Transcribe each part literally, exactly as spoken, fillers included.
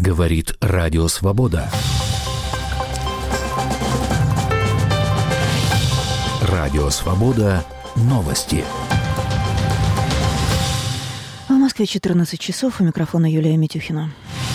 Говорит Радио Свобода. Радио Свобода. Новости. В Москве четырнадцать часов. У микрофона Юлия Митюхина.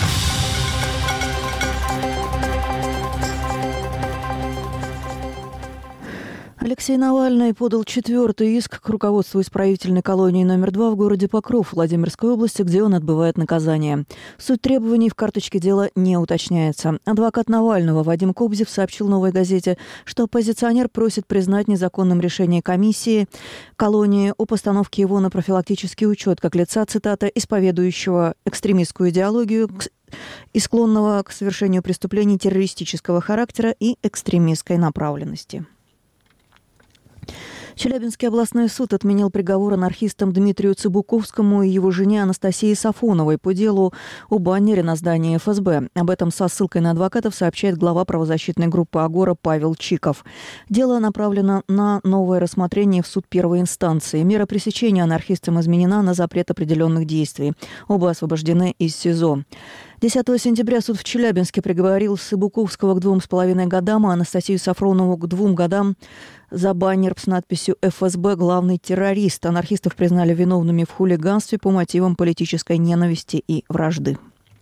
Алексей Навальный подал четвертый иск к руководству исправительной колонии номер два в городе Покров Владимирской области, где он отбывает наказание. Суть требований в карточке дела не уточняется. Адвокат Навального Вадим Кобзев сообщил «Новой газете», что оппозиционер просит признать незаконным решение комиссии колонии о постановке его на профилактический учет как лица, цитата, «исповедующего экстремистскую идеологию и склонного к совершению преступлений террористического характера и экстремистской направленности». Челябинский областной суд отменил приговор анархистам Дмитрию Цыбуковскому и его жене Анастасии Сафоновой по делу о баннере на здании эф эс бэ. Об этом со ссылкой на адвокатов сообщает глава правозащитной группы «Агора» Павел Чиков. Дело направлено на новое рассмотрение в суд первой инстанции. Мера пресечения анархистам изменена на запрет определенных действий. Оба освобождены из СИЗО. десятого сентября суд в Челябинске приговорил Цыбуковского к двум с половиной годам, а Анастасию Сафронову к двум годам за баннер с надписью «эф эс бэ. Главный террорист». Анархистов признали виновными в хулиганстве по мотивам политической ненависти и вражды.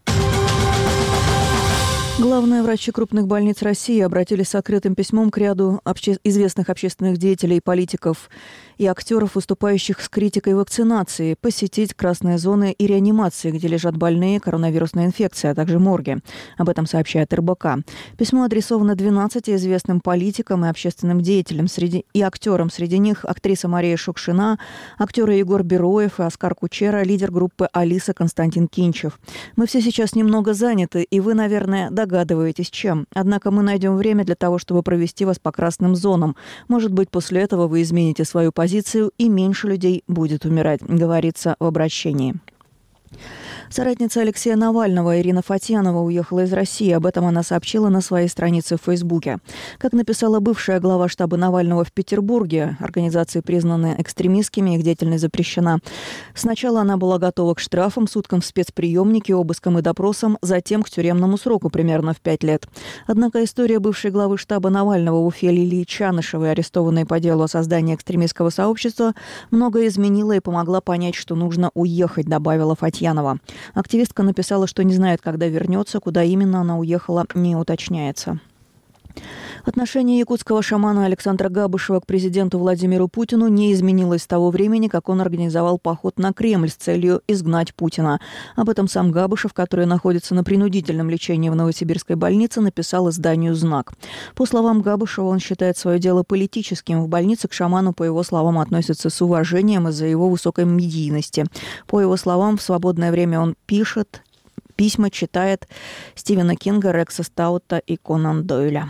Главные врачи крупных больниц России обратились с открытым письмом к ряду обще... известных общественных деятелей, политиков и актеров, выступающих с критикой вакцинации, посетить красные зоны и реанимации, где лежат больные коронавирусной инфекцией, а также морги. Об этом сообщает эр бэ ка. Письмо адресовано двенадцати известным политикам и общественным деятелям среди... и актерам. Среди них актриса Мария Шукшина, актеры Егор Бероев и Оскар Кучера, лидер группы Алиса Константин Кинчев. «Мы все сейчас немного заняты, и вы, наверное, догадываетесь, Догадываетесь, чем. Однако мы найдем время для того, чтобы провести вас по красным зонам. Может быть, после этого вы измените свою позицию, и меньше людей будет умирать», говорится в обращении. Соратница Алексея Навального Ирина Фатьянова уехала из России. Об этом она сообщила на своей странице в Фейсбуке. Как написала бывшая глава штаба Навального в Петербурге, организации признаны экстремистскими, их деятельность запрещена. Сначала она была готова к штрафам, суткам в спецприемнике, обыскам и допросам, затем к тюремному сроку примерно в пять лет. Однако история бывшей главы штаба Навального в Уфе Лилии Чанышевой, арестованной по делу о создании экстремистского сообщества, многое изменила и помогла понять, что нужно уехать, добавила Фатьянова. Активистка написала, что не знает, когда вернется, куда именно она уехала, не уточняется. Отношение якутского шамана Александра Габышева к президенту Владимиру Путину не изменилось с того времени, как он организовал поход на Кремль с целью изгнать Путина. Об этом сам Габышев, который находится на принудительном лечении в Новосибирской больнице, написал изданию «Знак». По словам Габышева, он считает свое дело политическим. В больнице к шаману, по его словам, относятся с уважением из-за его высокой медийности. По его словам, в свободное время он пишет письма, читает Стивена Кинга, Рекса Стаута и Конан Дойля.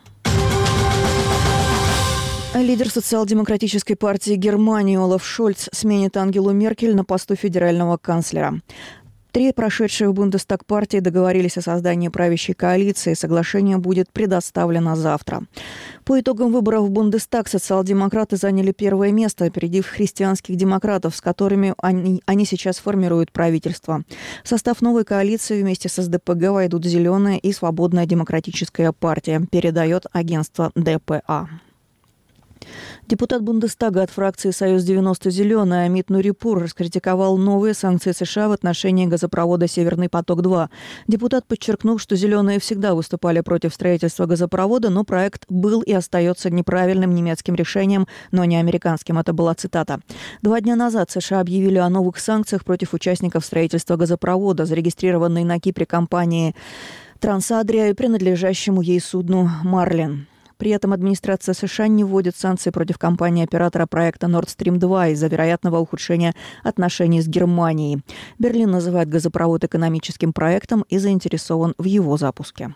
Лидер социал-демократической партии Германии Олаф Шольц сменит Ангелу Меркель на посту федерального канцлера. Три прошедшие в Бундестаг партии договорились о создании правящей коалиции. Соглашение будет предоставлено завтра. По итогам выборов в Бундестаг социал-демократы заняли первое место, опередив христианских демократов, с которыми они, они сейчас формируют правительство. В состав новой коалиции вместе с эс дэ пэ гэ войдут «Зеленая» и «Свободная демократическая партия», передает агентство дэ пэ а. Депутат Бундестага от фракции «Союз девяносто зеленый» Амит Нурипур раскритиковал новые санкции США в отношении газопровода «Северный поток-два». Депутат подчеркнул, что «зеленые» всегда выступали против строительства газопровода, но проект был и остается неправильным немецким решением, но не американским. Это была цитата. Два дня назад США объявили о новых санкциях против участников строительства газопровода, зарегистрированной на Кипре компании «Трансадрия» и принадлежащему ей судну «Марлин». При этом администрация США не вводит санкции против компании-оператора проекта Nord Stream два из-за вероятного ухудшения отношений с Германией. Берлин называет газопровод экономическим проектом и заинтересован в его запуске.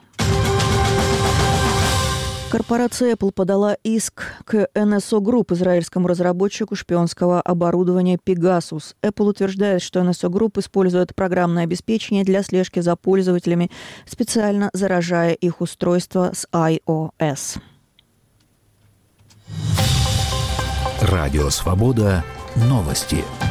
Корпорация Apple подала иск к эн эс о Group, израильскому разработчику шпионского оборудования Pegasus. Apple утверждает, что эн эс о Group использует программное обеспечение для слежки за пользователями, специально заражая их устройства с ай о эс. Радио Свобода. Новости.